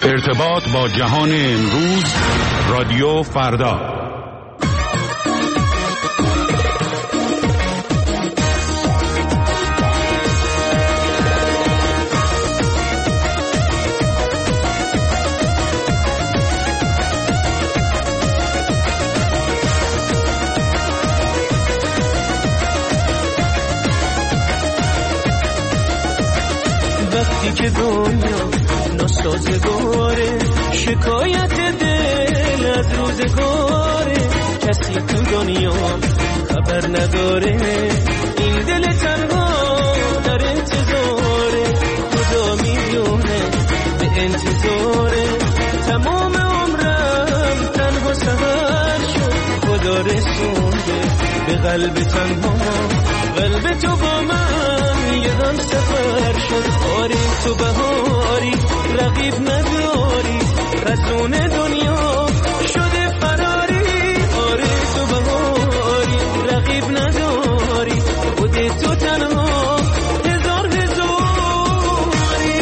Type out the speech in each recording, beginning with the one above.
ارتباط با جهان امروز، رادیو فردا. وقتی که دنیا ناسازگاره، شکایت دل از روزگاره، کسی تو دنیا خبر نداره، این دل تنها در انتظاره، خدا میدونه به انتظاره، تمام عمرم تنها سفر شد، خدا رسونده به قلب تنها، قلب تو با من یه هم سفر شد. آره تو بهاری رقیب نداری، رسون دنیا شده فراری، آره تو بهاری رقیب نداری، خود تو تنها هزار هزاری.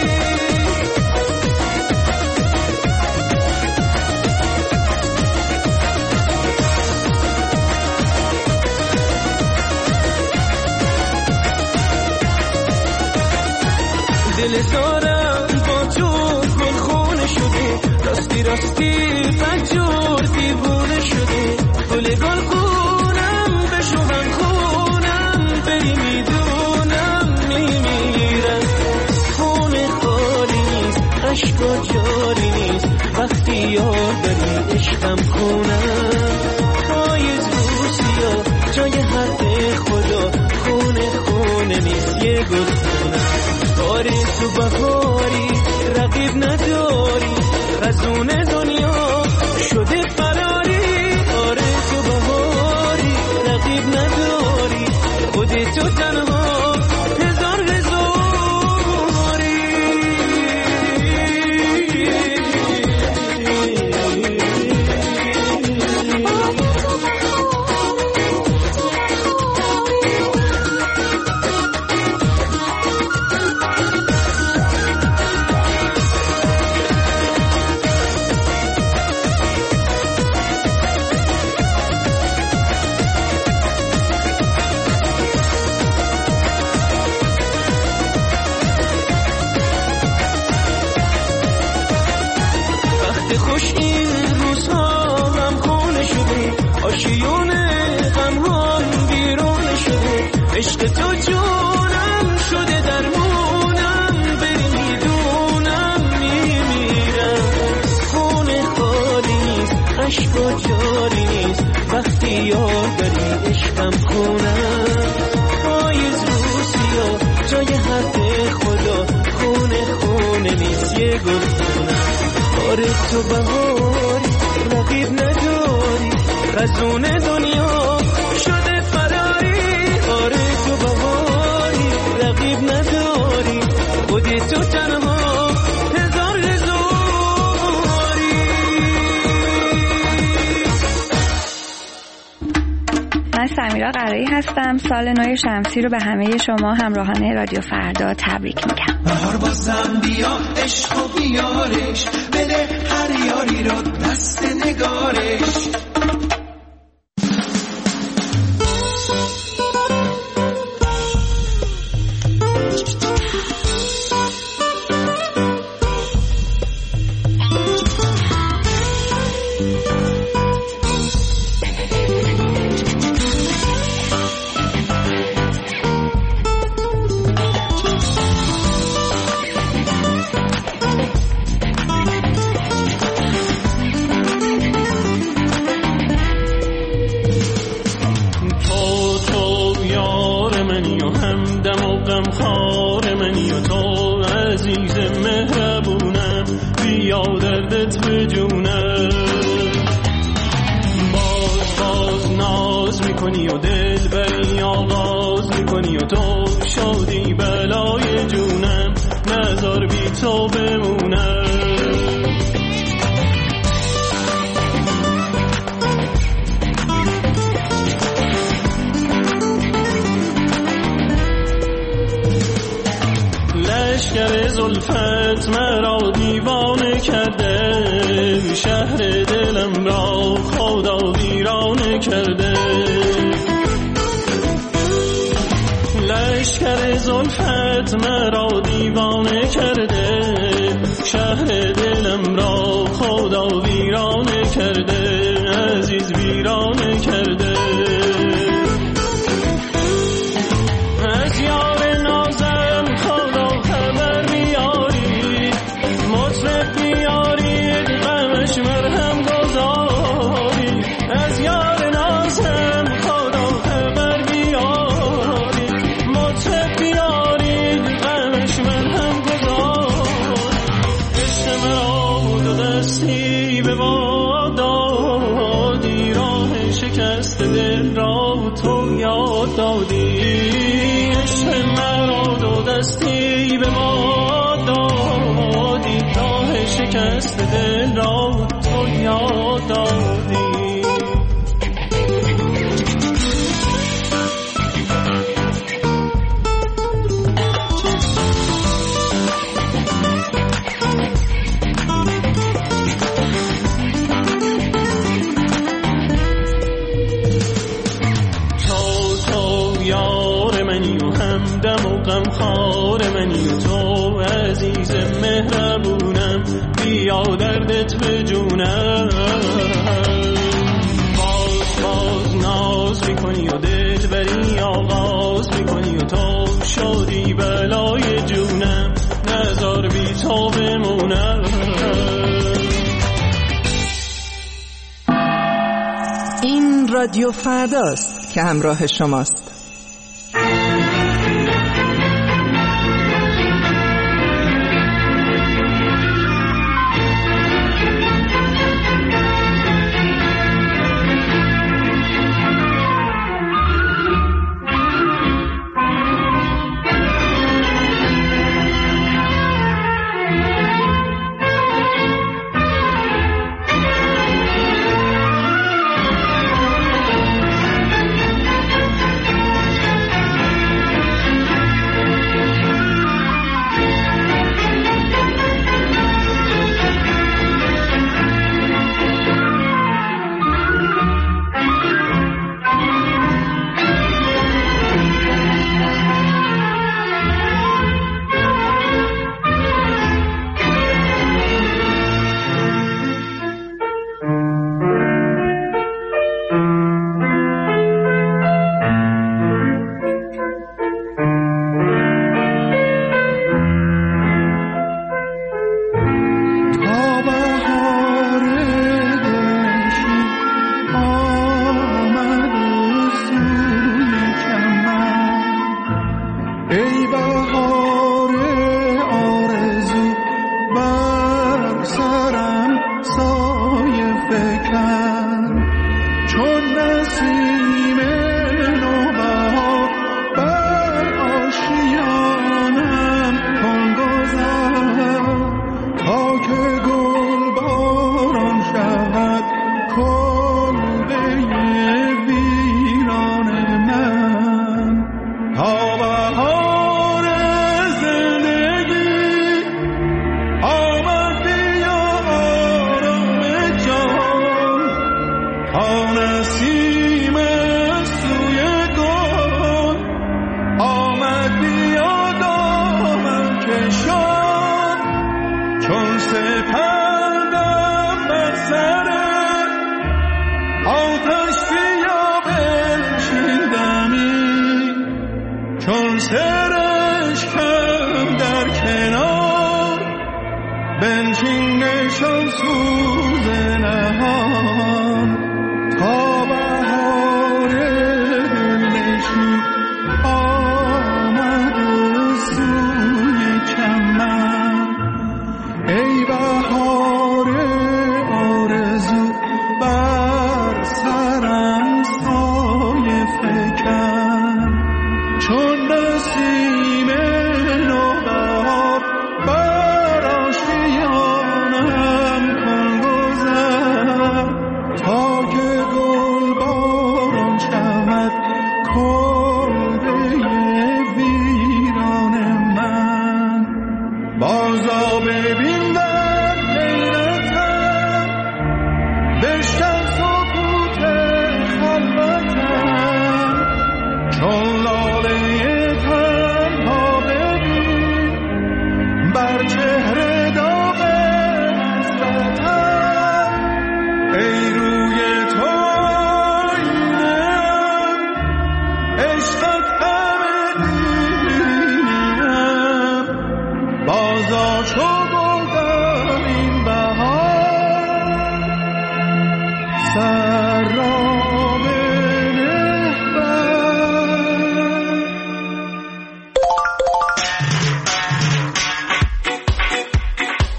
دل دارم با تو گلخونه شده، راستی راستی فجور دیوونه شده، گل گلخونم بشو هم خونم، بری میدونم میمیرم، خونه خالی نیست عشقا جاری نیست، وقتی یاد داری عشقم خونم، پاییز روسیا جای حق خدا، خونه نیست یه گل خونم. آره تو بهاری رقیب نداری، رسون دنیا شده فراری، آره تو بهاری رقیب نداری، خود تو تنها هزار هزاری. خوش این روزها هم خونه شده، آشیون غم هم بیرون شده، عشق تو جونم شده درمونم، بری میدونم میمیرم، خونه خالی نیست عشقا جاری نیست، وقتی یاد داری عشقم خونم، پاییز روسیا جای حق خدا، خونه نیست یه گل خونم. آره تو بهاری رقیب نداری، رسون دنیا شده فراری، آره تو بهاری رقیب نداری، خود تو تنها هزار هزاری. من سمیرا قرایی هستم. سال نو شمسی رو به همه شما همراهان رادیو فردا تبریک میگم. بهار بازم بیا عشق و بیارش، بده هر یاری رو دست نگارش. زلفت مرا دیوانه کرده، شهر دلم را خدا ویرانه کرده. لشکر زلفت مرا دیوانه کرده، شهر دلم را خدا ویرانه کرده، عزیز ویرانه کرده. از یار نازم خدا خبر بیاری، مطرب بیاری غمش مرهم گذاری. از یار نازم خدا خبر بیاری، مطرب بیاری غمش مرهم گذاری. عشق مرا دو دستی به ما دادی، راه شکست دل را تو یاد دادی. عشق مرا دو دستی به ما دادی، راه شکست دل را تو یاد دادی. دم و غمخوار منی و تو عزیز مهربونم، بیا دردت به جونم. باز ناز میکنی و دلبری آغاز میکنی و تو شدی بلای جونم، نذار بی تو بمونم. این رادیو فرداست که همراه شماست.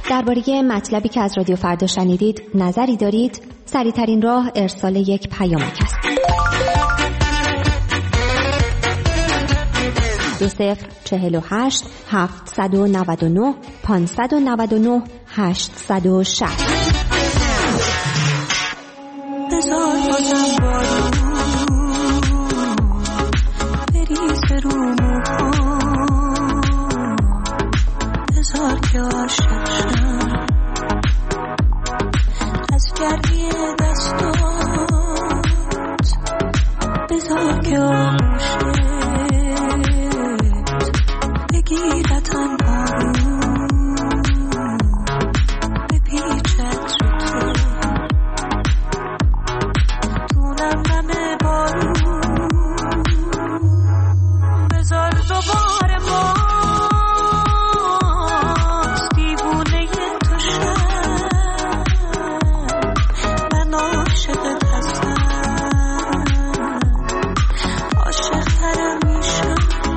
درباره مطلبی که از رادیو فردا شنیدید نظری دارید؟ سریع‌ترین راه ارسال یک پیامک است. 2048 799 599 860. بذار بازم بارون بریزه رو موهام، بذار که عاشق شم از گرمی دستات، بذار که آغوشت بگیرتن بارون بپیچت رو تو دونم همه بارون، بذار دوباره باز دیوونه تو شم، من عاشقت هستم، عاشق ترم میشم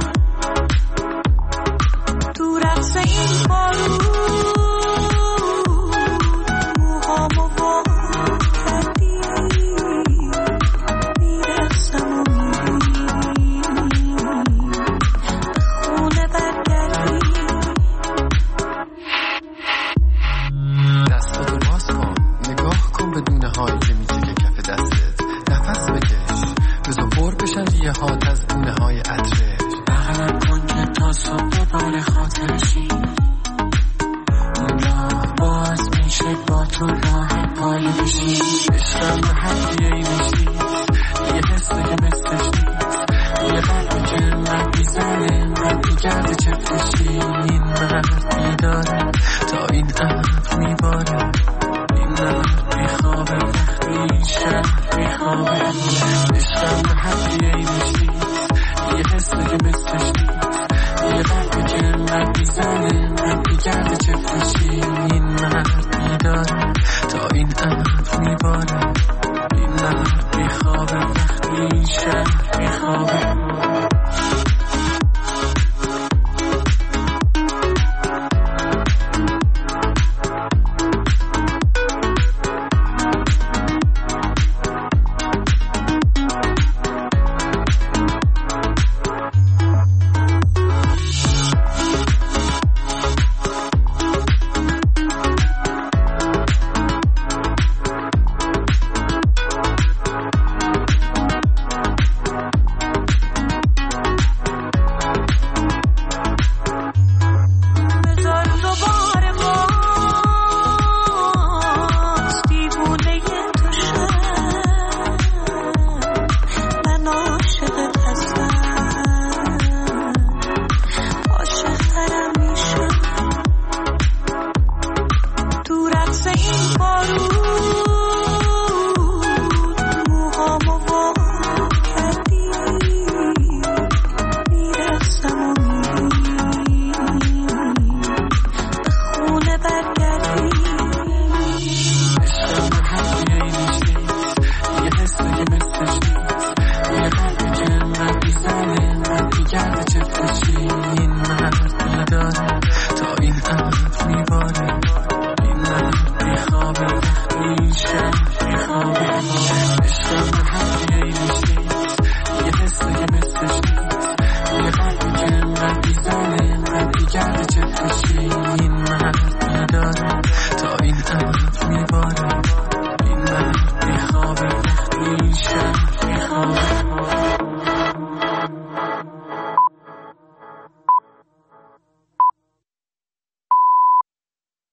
تو رقص این بارون، موهامو وا کردی میرقصم و میری به خونه برگردی. دستاتو باز کن، نگاه کن به دونه هایی که میچکه کف دستت، نفس بکش بذار پر بشن ریه هات از دونه های عطرش، بغلم کن که تا صبح بار خاطرشی، اون راه باز میشه با تو راه پای بشی، عشقم به هدیه ای میشی، یه حسه که مثلش نیست، یه قلبی که انقدر میزنه انقدر میگرده چه تشی، این مرد میداره تا این